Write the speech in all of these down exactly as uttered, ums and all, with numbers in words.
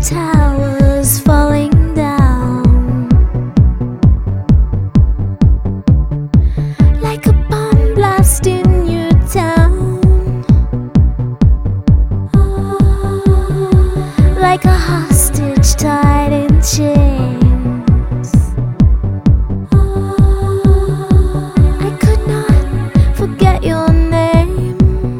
towers falling down like a bomb blast in your town, like a hostage tied in chains. I could not forget your name.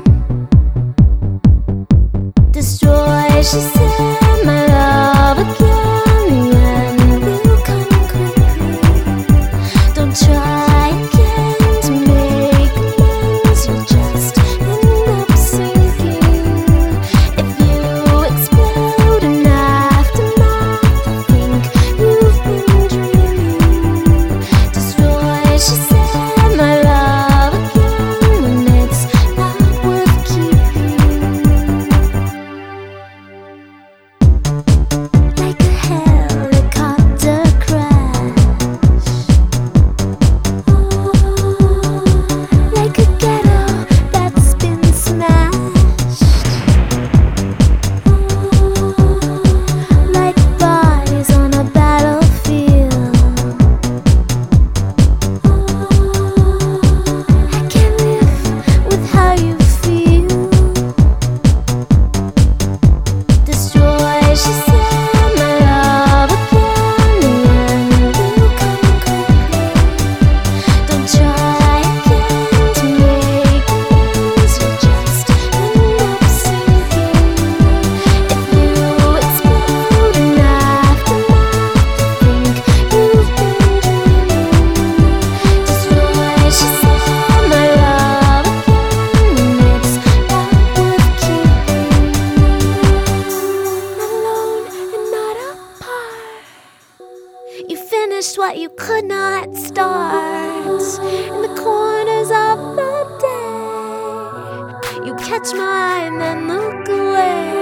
Destroy, she said, my love again. The end will come quickly. Don't try again to make amends. You'll just end up sinking. If you explode in aftermath, I think you've been dreaming. Destroy, she said, my love again, when it's not worth keeping. Like a helicopter crash, like a ghetto that's been smashed, like bodies on a battlefield. I can't live with how you feel. Destroy, she said, my love again. The end will come quickly. Don't try again to make amends. You'll just end up sinking. If you explode in aftermath, I think you've been dreaming. Destroy, she said, my love again, when it's not worth keeping. Not alone and not apart. You finished what you could not start. In the corners of the day, you catch mine and look away.